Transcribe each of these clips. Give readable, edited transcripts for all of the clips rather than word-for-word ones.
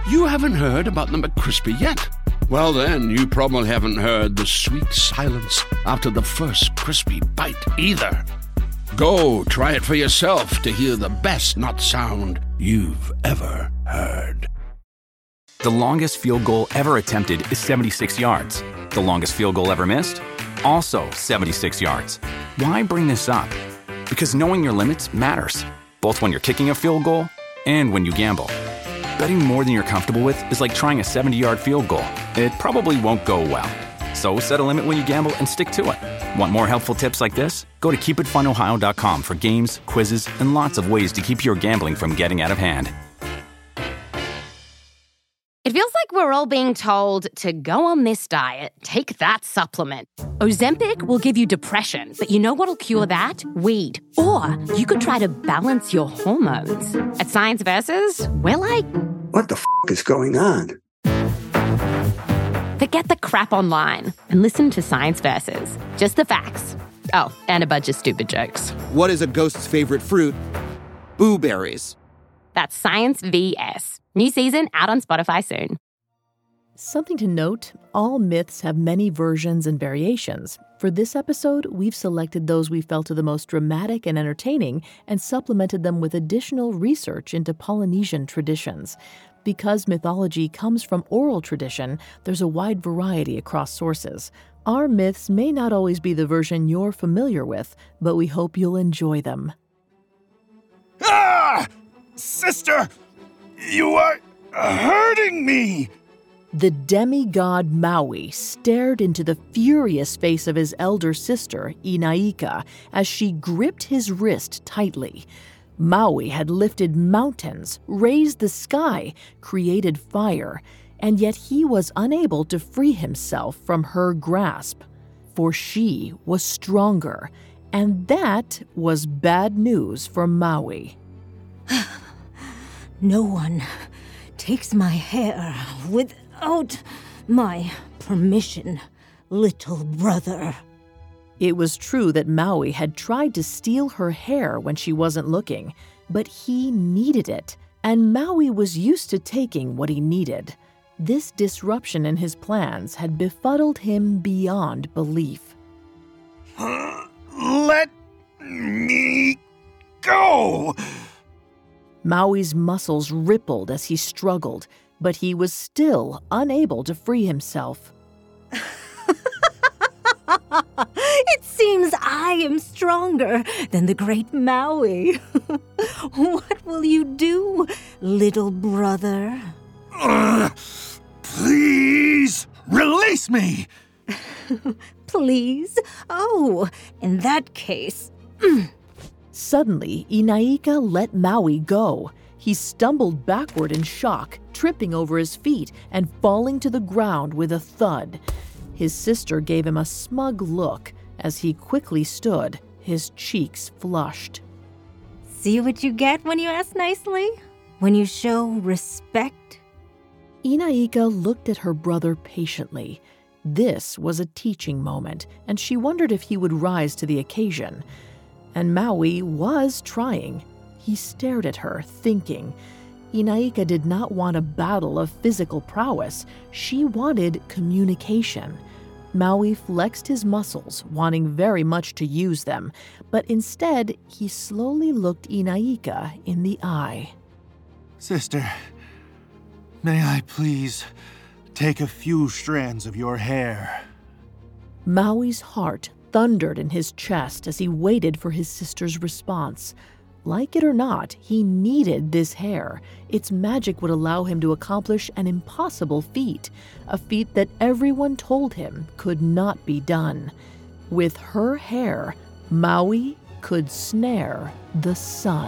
You haven't heard about the McCrispy yet? Well then, you probably haven't heard the sweet silence after the first crispy bite either. Go try it for yourself to hear the best nut sound you've ever heard. The longest field goal ever attempted is 76 yards. The longest field goal ever missed? Also 76 yards. Why bring this up? Because knowing your limits matters, both when you're kicking a field goal and when you gamble. Betting more than you're comfortable with is like trying a 70-yard field goal. It probably won't go well. So set a limit when you gamble and stick to it. Want more helpful tips like this? Go to keepitfunohio.com for games, quizzes, and lots of ways to keep your gambling from getting out of hand. It feels like we're all being told to go on this diet, take that supplement. Ozempic will give you depression, but you know what'll cure that? Weed. Or you could try to balance your hormones. At Science Versus, we're like... What the is going on? Forget the crap online and listen to Science Versus. Just the facts. Oh, and a bunch of stupid jokes. What is a ghost's favorite fruit? Blueberries. That's Science VS. New season out on Spotify soon. Something to note, all myths have many versions and variations. For this episode, we've selected those we felt are the most dramatic and entertaining and supplemented them with additional research into Polynesian traditions. Because mythology comes from oral tradition, there's a wide variety across sources. Our myths may not always be the version you're familiar with, but we hope you'll enjoy them. Ah! Sister! You are hurting me! The demigod Maui stared into the furious face of his elder sister, Inaika, as she gripped his wrist tightly. Maui had lifted mountains, raised the sky, created fire, and yet he was unable to free himself from her grasp. For she was stronger, and that was bad news for Maui. No one takes my hair without my permission, little brother. It was true that Maui had tried to steal her hair when she wasn't looking, but he needed it, and Maui was used to taking what he needed. This disruption in his plans had befuddled him beyond belief. Let me go! Maui's muscles rippled as he struggled, but he was still unable to free himself. It seems I am stronger than the great Maui. What will you do, little brother? Please, release me! Please? Oh, in that case... Suddenly, Inaika let Maui go. He stumbled backward in shock, tripping over his feet and falling to the ground with a thud. His sister gave him a smug look as he quickly stood, his cheeks flushed. See what you get when you ask nicely? When you show respect? Inaika looked at her brother patiently. This was a teaching moment, and she wondered if he would rise to the occasion. And Maui was trying. He stared at her, thinking. Inaika did not want a battle of physical prowess. She wanted communication. Maui flexed his muscles, wanting very much to use them, but instead he slowly looked Inaika in the eye. Sister, may I please take a few strands of your hair? Maui's heart thundered in his chest as he waited for his sister's response. Like it or not, he needed this hair. Its magic would allow him to accomplish an impossible feat, a feat that everyone told him could not be done. With her hair, Maui could snare the sun.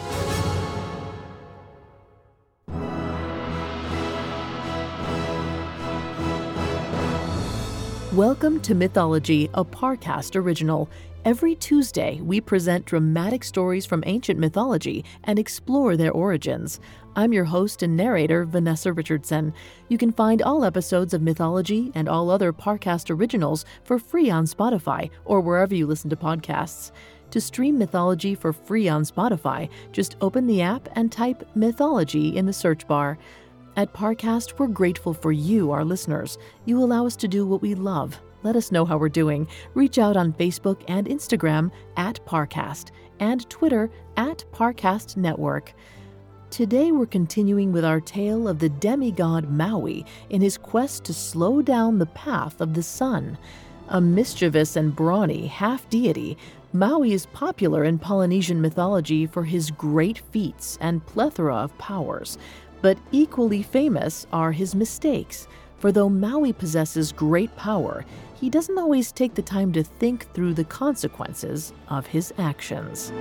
Welcome to Mythology, a Parcast original. Every Tuesday, we present dramatic stories from ancient mythology and explore their origins. I'm your host and narrator, Vanessa Richardson. You can find all episodes of Mythology and all other Parcast originals for free on Spotify or wherever you listen to podcasts. To stream Mythology for free on Spotify, just open the app and type Mythology in the search bar. At Parcast, we're grateful for you, our listeners. You allow us to do what we love. Let us know how we're doing. Reach out on Facebook and Instagram at Parcast and Twitter at Parcast Network. Today we're continuing with our tale of the demigod Maui in his quest to slow down the path of the sun. A mischievous and brawny half-deity, Maui is popular in Polynesian mythology for his great feats and plethora of powers. But equally famous are his mistakes, for though Maui possesses great power, he doesn't always take the time to think through the consequences of his actions.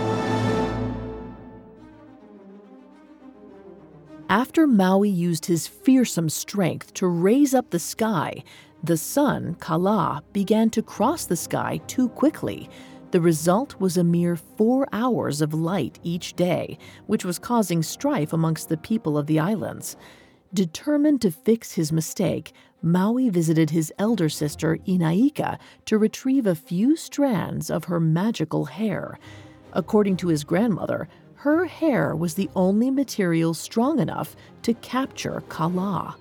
After Maui used his fearsome strength to raise up the sky, the sun, Kala, began to cross the sky too quickly. The result was a mere 4 hours of light each day, which was causing strife amongst the people of the islands. Determined to fix his mistake, Maui visited his elder sister, Inaika, to retrieve a few strands of her magical hair. According to his grandmother, her hair was the only material strong enough to capture Kala.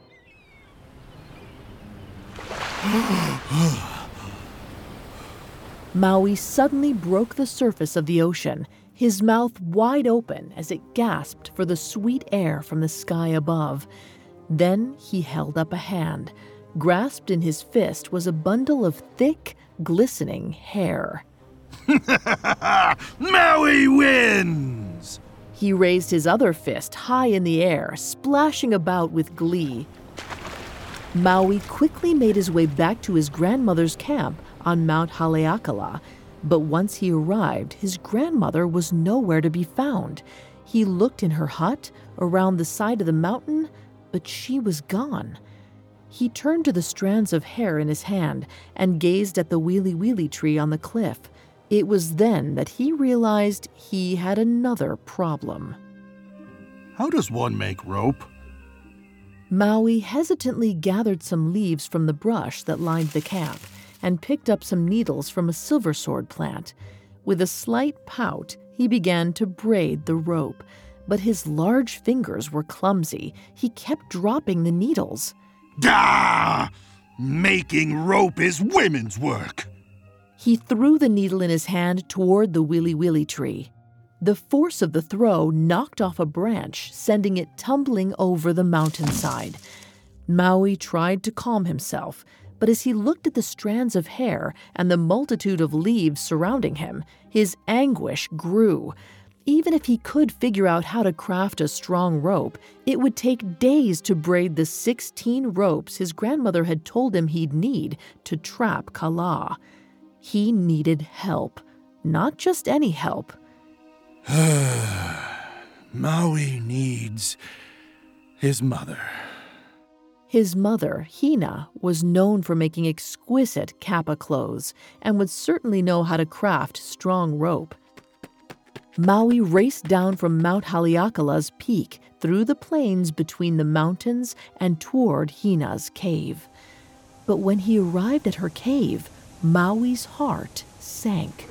Maui suddenly broke the surface of the ocean, his mouth wide open as it gasped for the sweet air from the sky above. Then he held up a hand. Grasped in his fist was a bundle of thick, glistening hair. Maui wins! He raised his other fist high in the air, splashing about with glee. Maui quickly made his way back to his grandmother's camp on Mount Haleakala, but once he arrived, his grandmother was nowhere to be found. He looked in her hut, around the side of the mountain, but she was gone. He turned to the strands of hair in his hand and gazed at the Wili Wili tree on the cliff. It was then that he realized he had another problem. How does one make rope? Maui hesitantly gathered some leaves from the brush that lined the camp and picked up some needles from a silversword plant. With a slight pout, he began to braid the rope, but his large fingers were clumsy. He kept dropping the needles. Gah! Making rope is women's work. He threw the needle in his hand toward the Wili Wili tree. The force of the throw knocked off a branch, sending it tumbling over the mountainside. Maui tried to calm himself, but as he looked at the strands of hair and the multitude of leaves surrounding him, his anguish grew. Even if he could figure out how to craft a strong rope, it would take days to braid the 16 ropes his grandmother had told him he'd need to trap Kala. He needed help, not just any help. Maui needs his mother. His mother, Hina, was known for making exquisite kappa clothes and would certainly know how to craft strong rope. Maui raced down from Mount Haleakala's peak through the plains between the mountains and toward Hina's cave. But when he arrived at her cave, Maui's heart sank.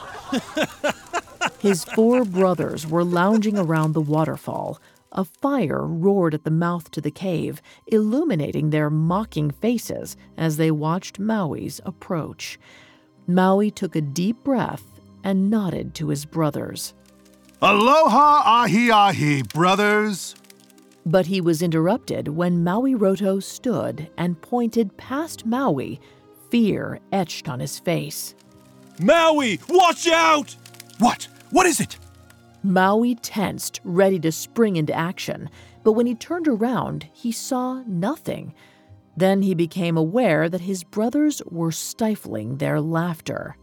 His 4 brothers were lounging around the waterfall. A fire roared at the mouth to the cave, illuminating their mocking faces as they watched Maui's approach. Maui took a deep breath and nodded to his brothers. Aloha ahi-ahi, brothers! But he was interrupted when Maui Roto stood and pointed past Maui, fear etched on his face. Maui, watch out! What? What is it? Maui tensed, ready to spring into action, but when he turned around, he saw nothing. Then he became aware that his brothers were stifling their laughter.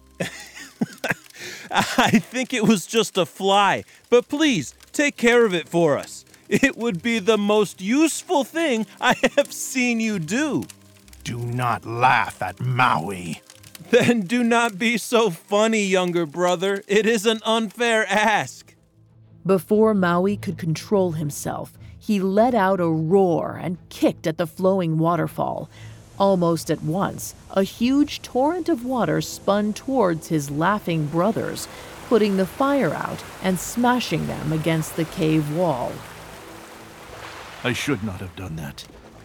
I think it was just a fly, but please, take care of it for us. It would be the most useful thing I have seen you do. Do not laugh at Maui. Then do not be so funny, younger brother. It is an unfair ask. Before Maui could control himself, he let out a roar and kicked at the flowing waterfall. Almost at once, a huge torrent of water spun towards his laughing brothers, putting the fire out and smashing them against the cave wall. I should not have done that.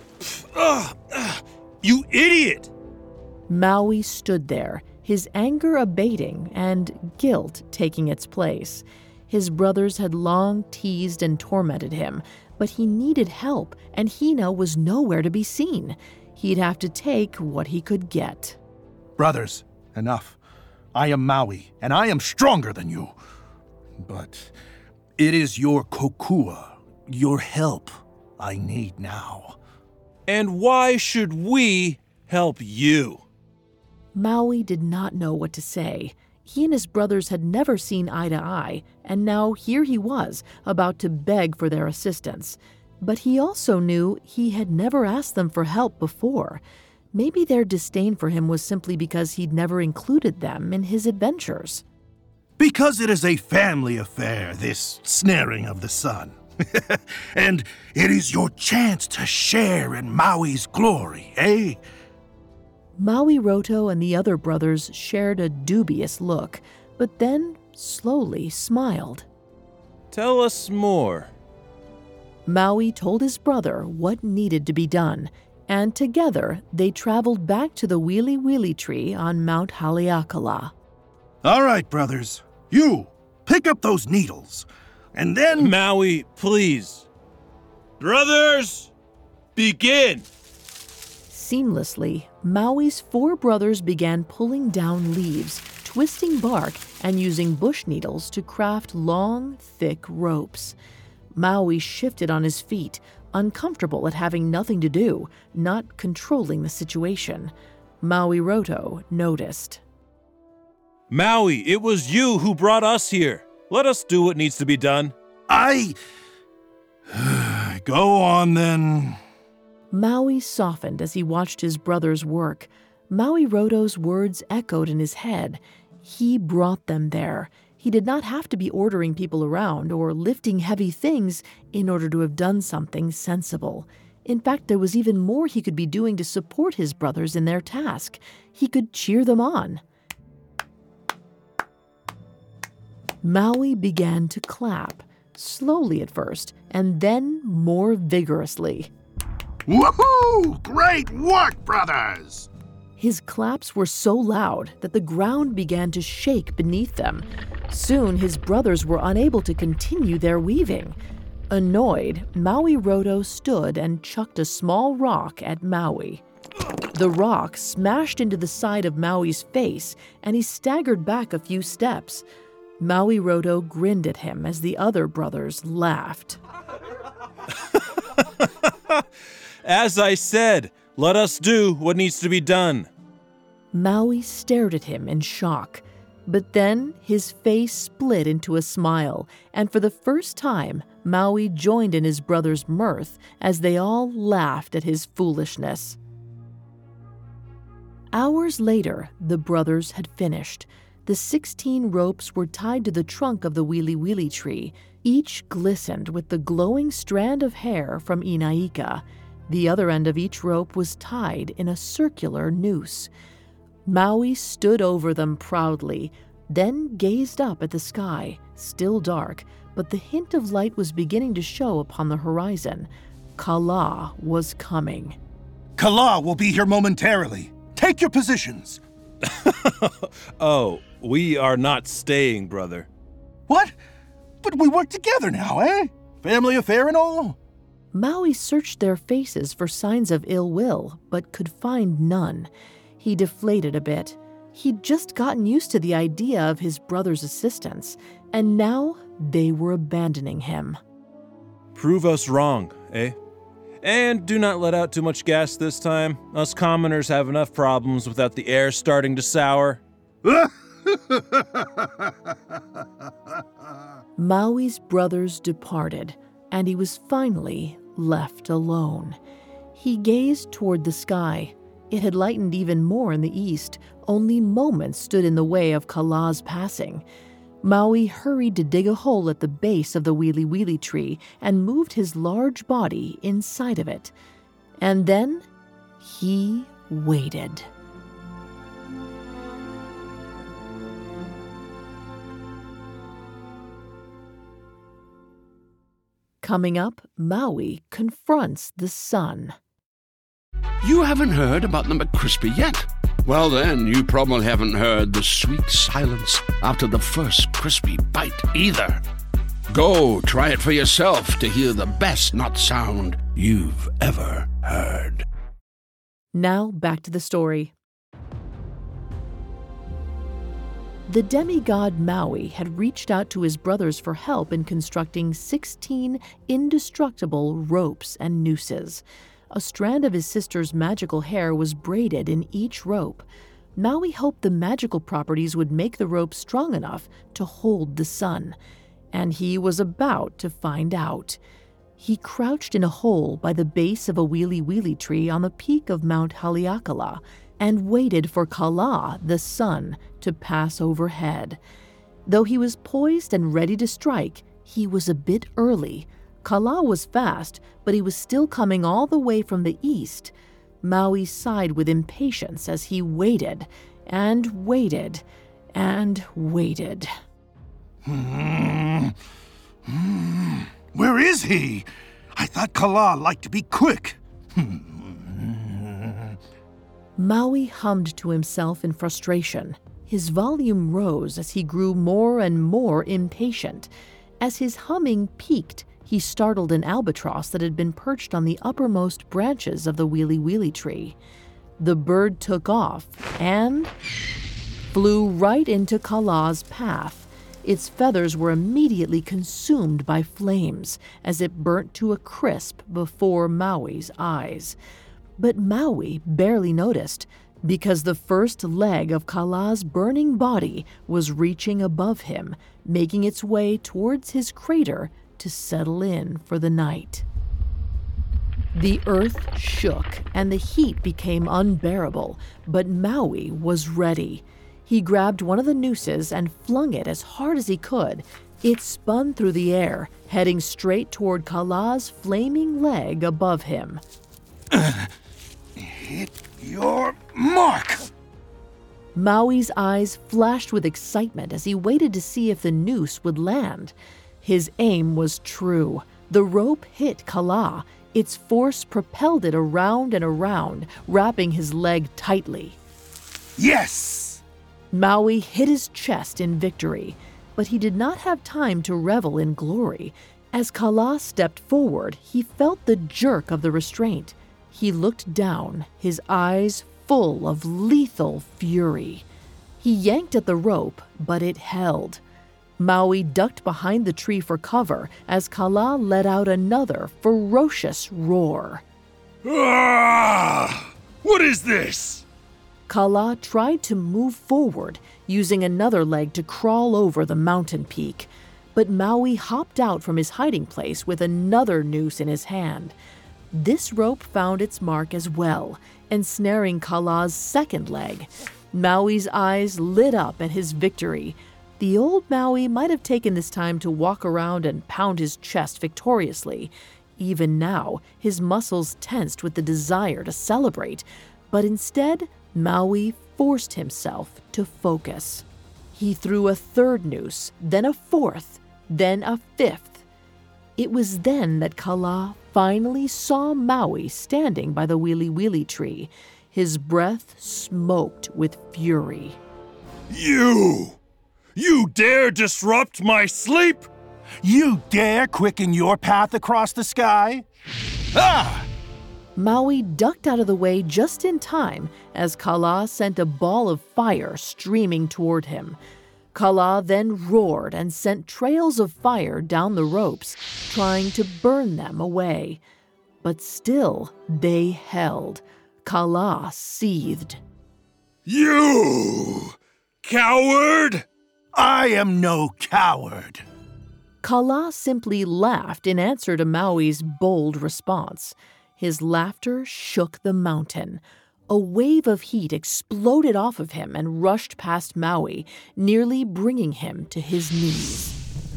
You idiot! Maui stood there, his anger abating and guilt taking its place. His brothers had long teased and tormented him, but he needed help, and Hina was nowhere to be seen. He'd have to take what he could get. Brothers, enough. I am Maui, and I am stronger than you. But it is your kokua, your help, I need now. And why should we help you? Maui did not know what to say. He and his brothers had never seen eye to eye, and now here he was, about to beg for their assistance. But he also knew he had never asked them for help before. Maybe their disdain for him was simply because he'd never included them in his adventures. Because it is a family affair, this snaring of the sun. And it is your chance to share in Maui's glory, eh? Maui Roto and the other brothers shared a dubious look, but then slowly smiled. Tell us more. Maui told his brother what needed to be done, and together they traveled back to the Wili Wili tree on Mount Haleakala. All right, brothers. You, pick up those needles, and then... Maui, please. Brothers, begin! Seamlessly, Maui's 4 brothers began pulling down leaves, twisting bark, and using bush needles to craft long, thick ropes. Maui shifted on his feet, uncomfortable at having nothing to do, not controlling the situation. Maui Roto noticed. Maui, it was you who brought us here. Let us do what needs to be done. Go on, then. Maui softened as he watched his brothers work. Maui Roto's words echoed in his head. He brought them there. He did not have to be ordering people around or lifting heavy things in order to have done something sensible. In fact, there was even more he could be doing to support his brothers in their task. He could cheer them on. Maui began to clap, slowly at first, and then more vigorously. Woohoo! Great work, brothers! His claps were so loud that the ground began to shake beneath them. Soon his brothers were unable to continue their weaving. Annoyed, Maui Roto stood and chucked a small rock at Maui. The rock smashed into the side of Maui's face, and he staggered back a few steps. Maui Roto grinned at him as the other brothers laughed. As I said, let us do what needs to be done. Maui stared at him in shock, but then his face split into a smile, and for the first time, Maui joined in his brother's mirth as they all laughed at his foolishness. Hours later, the brothers had finished. The 16 ropes were tied to the trunk of the Wili Wili tree. Each glistened with the glowing strand of hair from Inaika. The other end of each rope was tied in a circular noose. Maui stood over them proudly, then gazed up at the sky, still dark, but the hint of light was beginning to show upon the horizon. Kala was coming. Kala will be here momentarily. Take your positions. Oh, we are not staying, brother. What? But we work together now, eh? Family affair and all? Maui searched their faces for signs of ill will, but could find none. He deflated a bit. He'd just gotten used to the idea of his brother's assistance, and now they were abandoning him. Prove us wrong, eh? And do not let out too much gas this time. Us commoners have enough problems without the air starting to sour. Maui's brothers departed, and he was finally left alone. He gazed toward the sky. It had lightened even more in the east. Only moments stood in the way of Kala's passing. Maui hurried to dig a hole at the base of the Wili Wili tree and moved his large body inside of it. And then he waited. Coming up, Maui confronts the sun. You haven't heard about the McCrispy yet? Well then, you probably haven't heard the sweet silence after the first crispy bite either. Go try it for yourself to hear the best nut sound you've ever heard. Now back to the story. The demigod Maui had reached out to his brothers for help in constructing 16 indestructible ropes and nooses. A strand of his sister's magical hair was braided in each rope. Maui hoped the magical properties would make the rope strong enough to hold the sun. And he was about to find out. He crouched in a hole by the base of a wili-wili tree on the peak of Mount Haleakala and waited for Kala, the sun, to pass overhead. Though he was poised and ready to strike, he was a bit early. Kala was fast, but he was still coming all the way from the east. Maui sighed with impatience as he waited and waited and waited. Where is he? I thought Kala liked to be quick. Maui hummed to himself in frustration. His volume rose as he grew more and more impatient. As his humming peaked, he startled an albatross that had been perched on the uppermost branches of the wili-wili tree. The bird took off and flew right into Kala's path. Its feathers were immediately consumed by flames as it burnt to a crisp before Maui's eyes. But Maui barely noticed, because the first leg of Kala's burning body was reaching above him, making its way towards his crater to settle in for the night. The earth shook and the heat became unbearable, but Maui was ready. He grabbed one of the nooses and flung it as hard as he could. It spun through the air, heading straight toward Kala's flaming leg above him. Hit your mark! Maui's eyes flashed with excitement as he waited to see if the noose would land. His aim was true. The rope hit Kala. Its force propelled it around and around, wrapping his leg tightly. Yes! Maui hit his chest in victory, but he did not have time to revel in glory. As Kala stepped forward, he felt the jerk of the restraint. He looked down, his eyes full of lethal fury. He yanked at the rope, but it held. Maui ducked behind the tree for cover as Kala let out another ferocious roar. Ah! What is this? Kala tried to move forward, using another leg to crawl over the mountain peak. But Maui hopped out from his hiding place with another noose in his hand. This rope found its mark as well, ensnaring Kala's second leg. Maui's eyes lit up at his victory. The old Maui might have taken this time to walk around and pound his chest victoriously. Even now, his muscles tensed with the desire to celebrate. But instead, Maui forced himself to focus. He threw a third noose, then a fourth, then a fifth. It was then that Kala finally saw Maui standing by the wili-wili tree. His breath smoked with fury. You dare disrupt my sleep? You dare quicken your path across the sky? Ah! Maui ducked out of the way just in time as Kala sent a ball of fire streaming toward him. Kala then roared and sent trails of fire down the ropes, trying to burn them away. But still, they held. Kala seethed. You coward! I am no coward. Kala simply laughed in answer to Maui's bold response. His laughter shook the mountain. A wave of heat exploded off of him and rushed past Maui, nearly bringing him to his knees.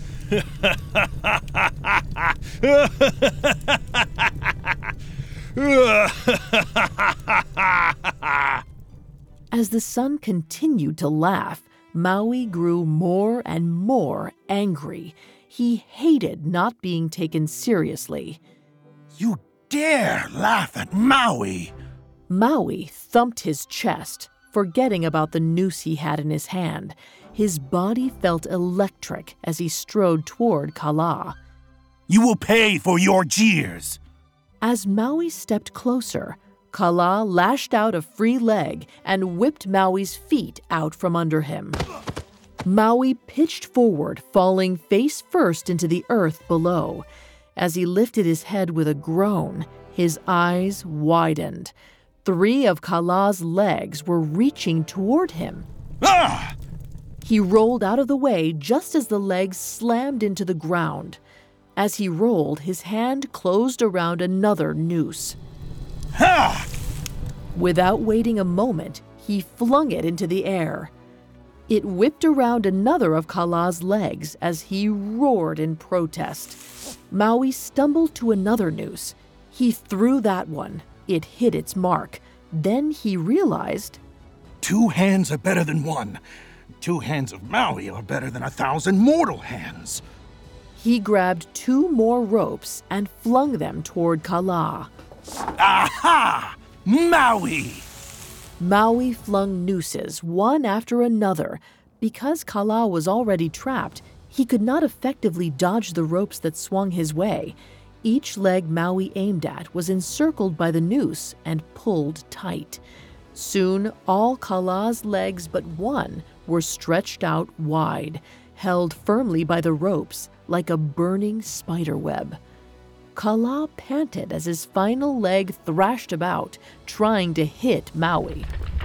As the sun continued to laugh, Maui grew more and more angry. He hated not being taken seriously. You dare laugh at Maui! Maui thumped his chest, forgetting about the noose he had in his hand. His body felt electric as he strode toward Kala. You will pay for your jeers! As Maui stepped closer, Kala lashed out a free leg and whipped Maui's feet out from under him. Maui pitched forward, falling face first into the earth below. As he lifted his head with a groan, his eyes widened. 3 of Kala's legs were reaching toward him. Ah! He rolled out of the way just as the legs slammed into the ground. As he rolled, his hand closed around another noose. Ha! Without waiting a moment, he flung it into the air. It whipped around another of Kala's legs as he roared in protest. Maui stumbled to another noose. He threw that one. It hit its mark. Then he realized, 2 hands are better than 1. 2 hands of Maui are better than 1,000 mortal hands. He grabbed 2 more ropes and flung them toward Kala. Aha! Maui! Maui flung nooses one after another. Because Kala was already trapped, he could not effectively dodge the ropes that swung his way. Each leg Maui aimed at was encircled by the noose and pulled tight. Soon, all Kala's legs but one were stretched out wide, held firmly by the ropes like a burning spiderweb. Kala panted as his final leg thrashed about, trying to hit Maui.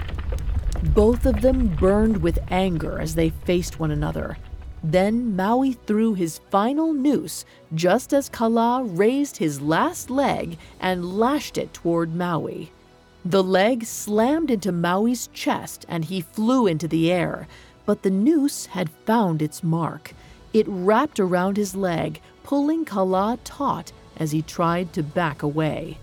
Both of them burned with anger as they faced one another. Then Maui threw his final noose just as Kala raised his last leg and lashed it toward Maui. The leg slammed into Maui's chest and he flew into the air, but the noose had found its mark. It wrapped around his leg, pulling Kala taut as he tried to back away.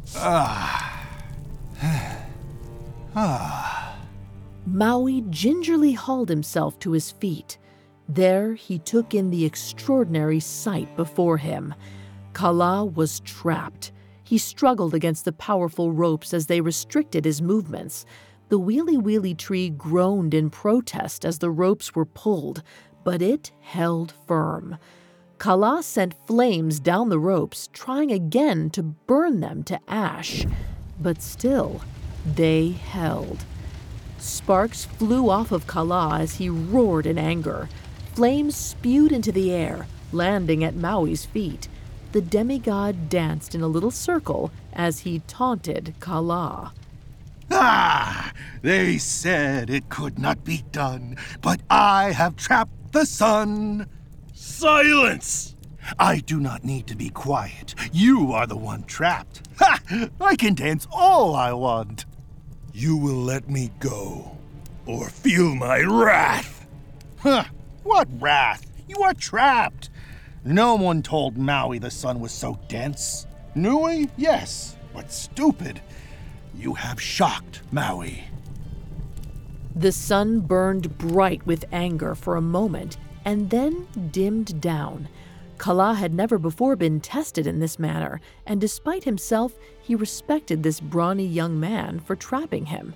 Maui gingerly hauled himself to his feet. There he took in the extraordinary sight before him. Kala was trapped. He struggled against the powerful ropes as they restricted his movements. The wheelie tree groaned in protest as the ropes were pulled, but it held firm. Kala sent flames down the ropes, trying again to burn them to ash. But still, they held. Sparks flew off of Kala as he roared in anger. Flames spewed into the air, landing at Maui's feet. The demigod danced in a little circle as he taunted Kala. Ah! They said it could not be done, but I have trapped the sun. Silence! I do not need to be quiet. You are the one trapped. Ha! I can dance all I want. You will let me go, or feel my wrath. Huh! What wrath? You are trapped. No one told Maui the sun was so dense. Nui, yes, but stupid. You have shocked Maui. The sun burned bright with anger for a moment and then dimmed down. Kala had never before been tested in this manner, and despite himself, he respected this brawny young man for trapping him.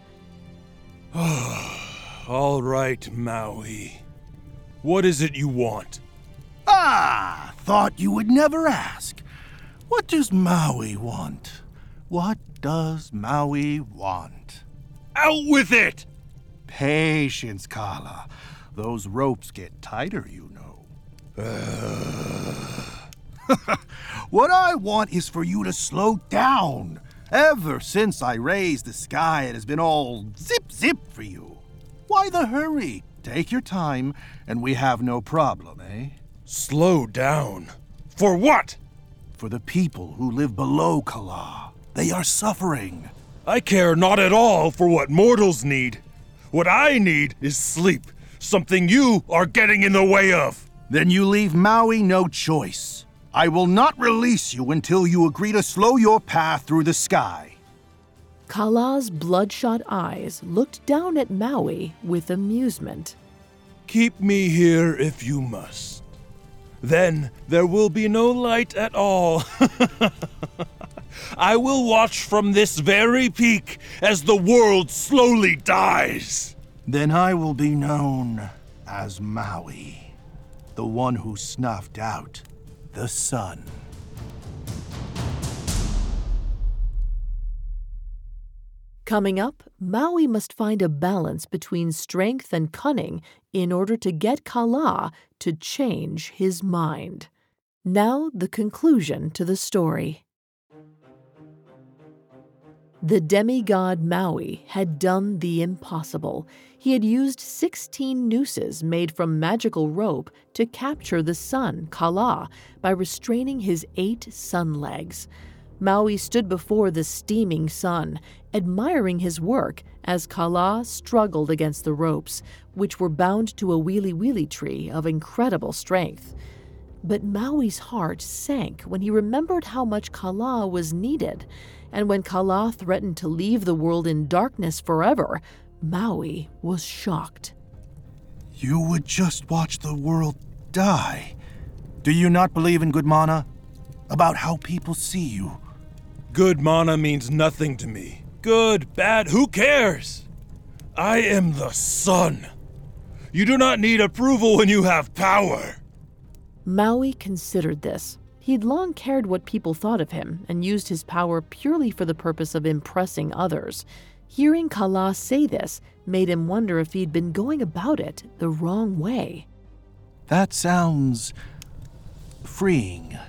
All right, Maui. What is it you want? Ah, thought you would never ask. What does Maui want? What does Maui want? Out with it! Patience, Kala. Those ropes get tighter, you know. What I want is for you to slow down. Ever since I raised the sky, it has been all zip for you. Why the hurry? Take your time, and we have no problem, eh? Slow down. For what? For the people who live below Kala. They are suffering. I care not at all for what mortals need. What I need is sleep, something you are getting in the way of. Then you leave Maui no choice. I will not release you until you agree to slow your path through the sky. Kala's bloodshot eyes looked down at Maui with amusement. Keep me here if you must. then there will be no light at all. I will watch from this very peak as the world slowly dies. Then I will be known as Maui, the one who snuffed out the sun. Coming up, Maui must find a balance between strength and cunning in order to get Kala to change his mind. Now, the conclusion to the story. The demigod Maui had done the impossible. He had used 16 nooses made from magical rope to capture the sun, Kala, by restraining his 8 sun legs. Maui stood before the steaming sun, admiring his work as Kala struggled against the ropes, which were bound to a wheelie tree of incredible strength. But Maui's heart sank when he remembered how much Kala was needed, and when Kala threatened to leave the world in darkness forever, Maui was shocked. You would just watch the world die. Do you not believe in good mana? About how people see you? Good mana means nothing to me. Good, bad, who cares? I am the sun. You do not need approval when you have power. Maui considered this. He'd long cared what people thought of him and used his power purely for the purpose of impressing others. Hearing Kala say this made him wonder if he'd been going about it the wrong way. That sounds freeing.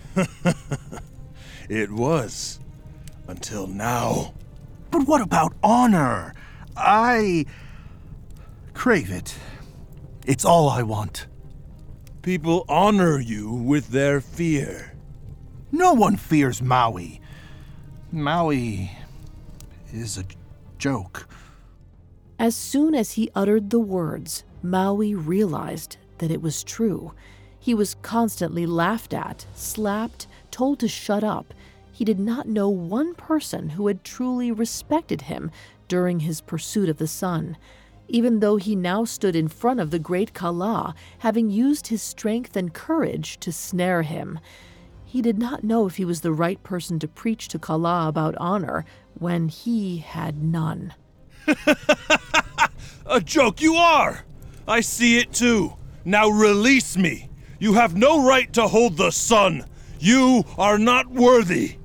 It was. Until now. But what about honor? I crave it. It's all I want. People honor you with their fear. No one fears Maui. Maui is a joke. As soon as he uttered the words, Maui realized that it was true. He was constantly laughed at, slapped, told to shut up. He did not know one person who had truly respected him during his pursuit of the sun. Even though he now stood in front of the great Kala, having used his strength and courage to snare him. He did not know if he was the right person to preach to Kala about honor when he had none. A joke you are! I see it too. Now release me. You have no right to hold the sun. You are not worthy.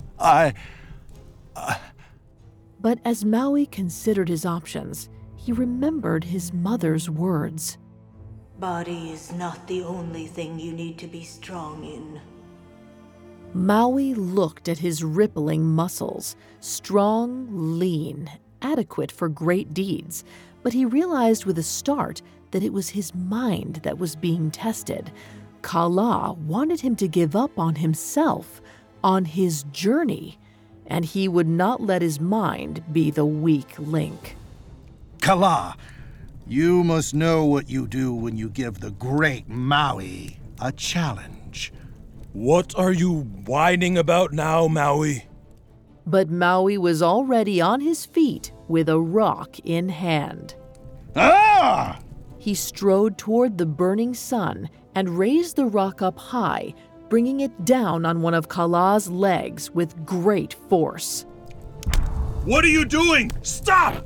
But as Maui considered his options, he remembered his mother's words. Body is not the only thing you need to be strong in. Maui looked at his rippling muscles, strong, lean, adequate for great deeds, but he realized with a start that it was his mind that was being tested. Kala wanted him to give up on himself, on his journey, and he would not let his mind be the weak link. Kala, you must know what you do when you give the great Maui a challenge. What are you whining about now, Maui? But Maui was already on his feet with a rock in hand. Ah! He strode toward the burning sun and raised the rock up high, bringing it down on one of Kala's legs with great force. What are you doing? Stop!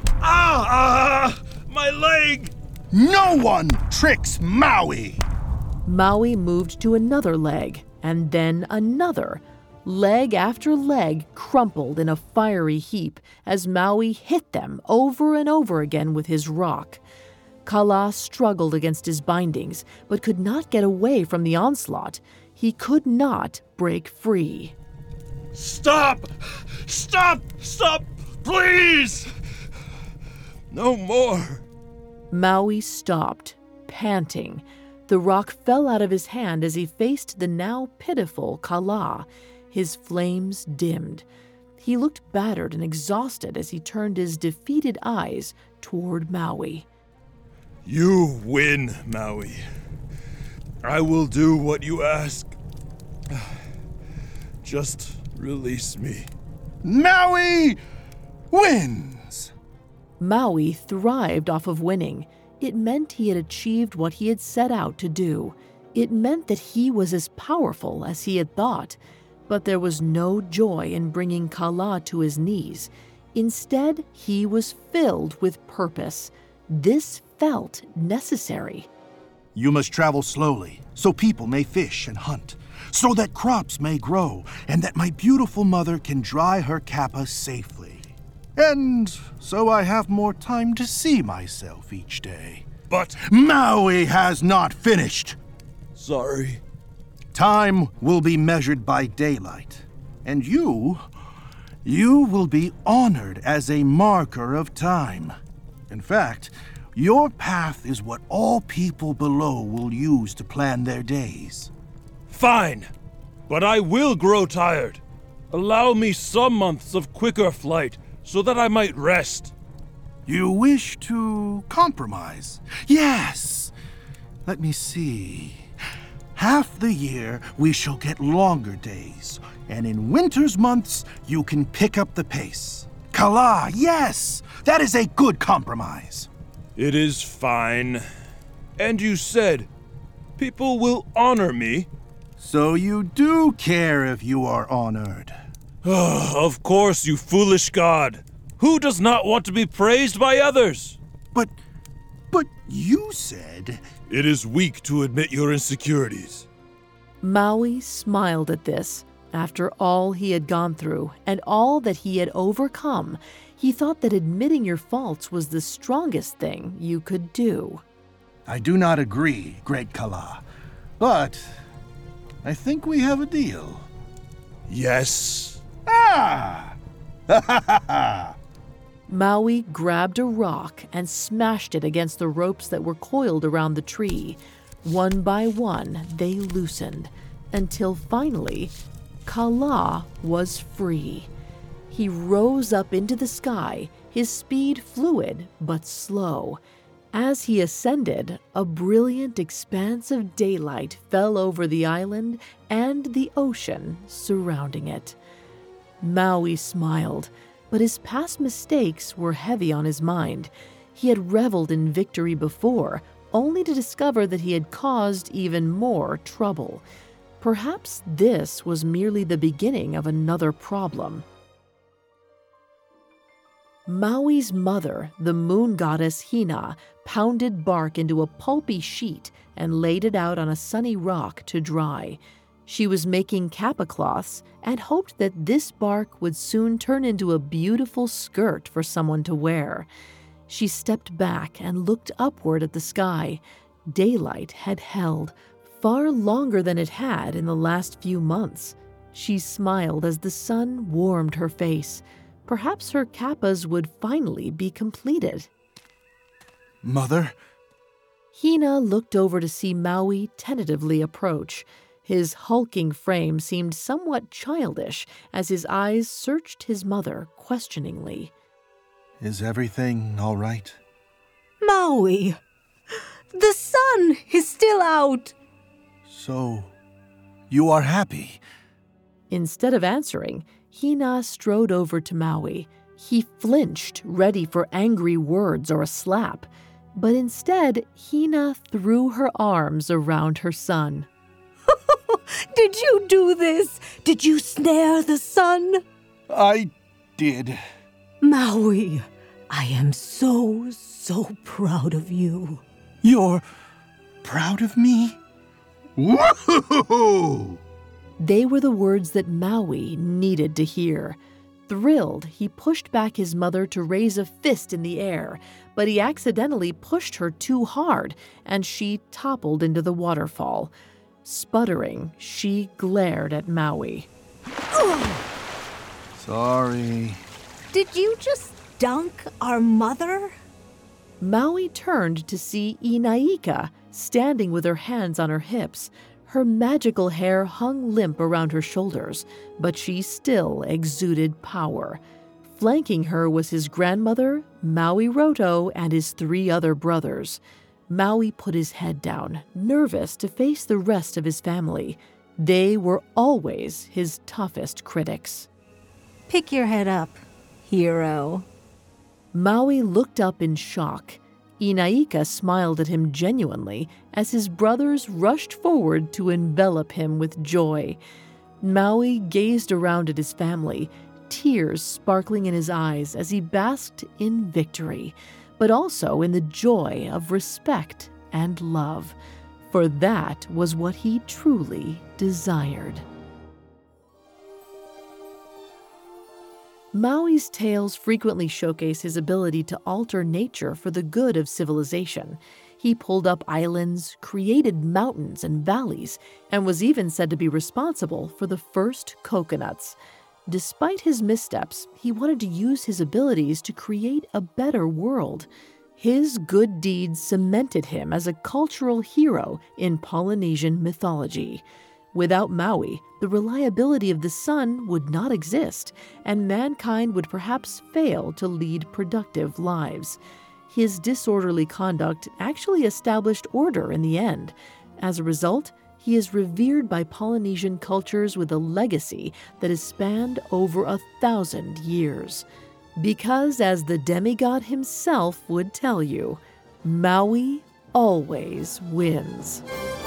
My leg! No one tricks Maui! Maui moved to another leg, and then another. Leg after leg crumpled in a fiery heap as Maui hit them over and over again with his rock. Kala struggled against his bindings, but could not get away from the onslaught. He could not break free. Stop! Stop! Stop! Please! No more. Maui stopped, panting. The rock fell out of his hand as he faced the now pitiful Kala. His flames dimmed. He looked battered and exhausted as he turned his defeated eyes toward Maui. You win, Maui. I will do what you ask. Just release me. Maui wins! Maui thrived off of winning. It meant he had achieved what he had set out to do. It meant that he was as powerful as he had thought, but there was no joy in bringing Kala to his knees. Instead, he was filled with purpose. This felt necessary. You must travel slowly, so people may fish and hunt, so that crops may grow, and that my beautiful mother can dry her kappa safely. And so I have more time to see myself each day. But Maui has not finished! sorry. Time will be measured by daylight, and you will be honored as a marker of time. In fact, your path is what all people below will use to plan their days. Fine, but I will grow tired. Allow me some months of quicker flight so that I might rest. You wish to compromise? Yes. Let me see. Half the year we shall get longer days, and in winter's months you can pick up the pace. Kala, yes! That is a good compromise. It is fine. And you said people will honor me? So you do care if you are honored. Of course, you foolish god. Who does not want to be praised by others? But you said... It is weak to admit your insecurities. Maui smiled at this. After all he had gone through and all that he had overcome, he thought that admitting your faults was the strongest thing you could do. I do not agree, Great Kala, but I think we have a deal. Yes. Ah! Ha ha ha ha! Maui grabbed a rock and smashed it against the ropes that were coiled around the tree. One by one, they loosened, until finally, Kala was free. He rose up into the sky, his speed fluid but slow. As he ascended, a brilliant expanse of daylight fell over the island and the ocean surrounding it. Maui smiled, but his past mistakes were heavy on his mind. He had reveled in victory before, only to discover that he had caused even more trouble. Perhaps this was merely the beginning of another problem. Maui's mother, the moon goddess Hina, pounded bark into a pulpy sheet and laid it out on a sunny rock to dry. She was making kappa cloths and hoped that this bark would soon turn into a beautiful skirt for someone to wear. She stepped back and looked upward at the sky. Daylight had held far longer than it had in the last few months. She smiled as the sun warmed her face. Perhaps her kappas would finally be completed. Mother? Hina looked over to see Maui tentatively approach. His hulking frame seemed somewhat childish as his eyes searched his mother questioningly. Is everything all right? Maui, the sun is still out. So, you are happy? Instead of answering, Hina strode over to Maui. He flinched, ready for angry words or a slap. But instead, Hina threw her arms around her son. Did you do this? Did you snare the sun? I did. Maui, I am so proud of you. You're proud of me? Woohoo! They were the words that Maui needed to hear. Thrilled, he pushed back his mother to raise a fist in the air, but he accidentally pushed her too hard, and she toppled into the waterfall. Sputtering, she glared at Maui. Sorry. Did you just dunk our mother? Maui turned to see Inaika, standing with her hands on her hips. Her magical hair hung limp around her shoulders, but she still exuded power. Flanking her was his grandmother, Maui Roto, and his 3 other brothers. Maui put his head down, nervous to face the rest of his family. They were always his toughest critics. Pick your head up, hero. Maui looked up in shock. Inaika smiled at him genuinely as his brothers rushed forward to envelop him with joy. Maui gazed around at his family, tears sparkling in his eyes as he basked in victory, but also in the joy of respect and love, for that was what he truly desired. Maui's tales frequently showcase his ability to alter nature for the good of civilization. He pulled up islands, created mountains and valleys, and was even said to be responsible for the first coconuts. Despite his missteps, he wanted to use his abilities to create a better world. His good deeds cemented him as a cultural hero in Polynesian mythology. Without Maui, the reliability of the sun would not exist, and mankind would perhaps fail to lead productive lives. His disorderly conduct actually established order in the end. As a result, he is revered by Polynesian cultures with a legacy that has spanned over 1,000 years. Because, as the demigod himself would tell you, Maui always wins.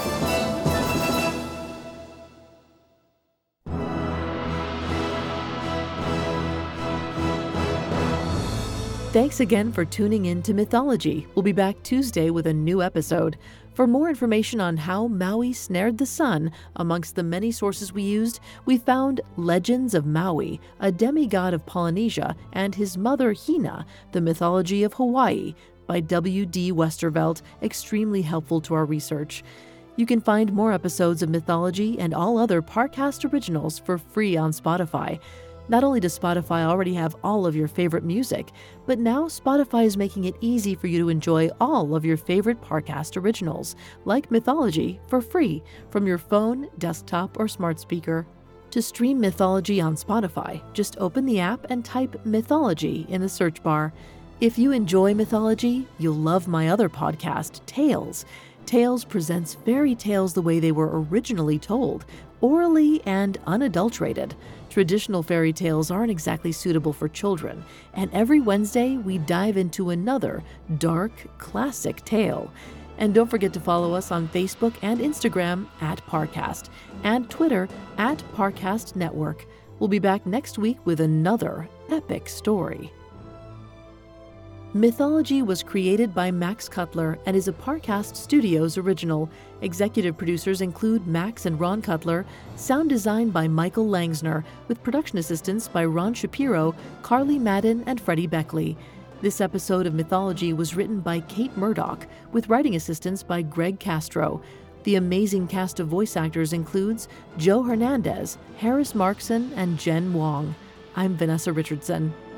Thanks again for tuning in to Mythology. We'll be back Tuesday with a new episode. For more information on how Maui snared the sun, amongst the many sources we used, we found Legends of Maui, a demigod of Polynesia, and his mother Hina, the mythology of Hawaii, by W.D. Westervelt, extremely helpful to our research. You can find more episodes of Mythology and all other Parcast originals for free on Spotify. Not only does Spotify already have all of your favorite music, but now Spotify is making it easy for you to enjoy all of your favorite Parcast originals, like Mythology, for free from your phone, desktop, or smart speaker. To stream Mythology on Spotify, just open the app and type Mythology in the search bar. If you enjoy Mythology, you'll love my other podcast, Tales. Tales presents fairy tales the way they were originally told, orally and unadulterated. Traditional fairy tales aren't exactly suitable for children, and every Wednesday we dive into another dark, classic tale. And don't forget to follow us on Facebook and Instagram @Parcast, and Twitter @Parcast Network. We'll be back next week with another epic story. Mythology was created by Max Cutler and is a Parcast Studios original. Executive producers include Max and Ron Cutler, sound design by Michael Langsner, with production assistance by Ron Shapiro, Carly Madden, and Freddie Beckley. This episode of Mythology was written by Kate Murdoch, with writing assistance by Greg Castro. The amazing cast of voice actors includes Joe Hernandez, Harris Markson, and Jen Wong. I'm Vanessa Richardson.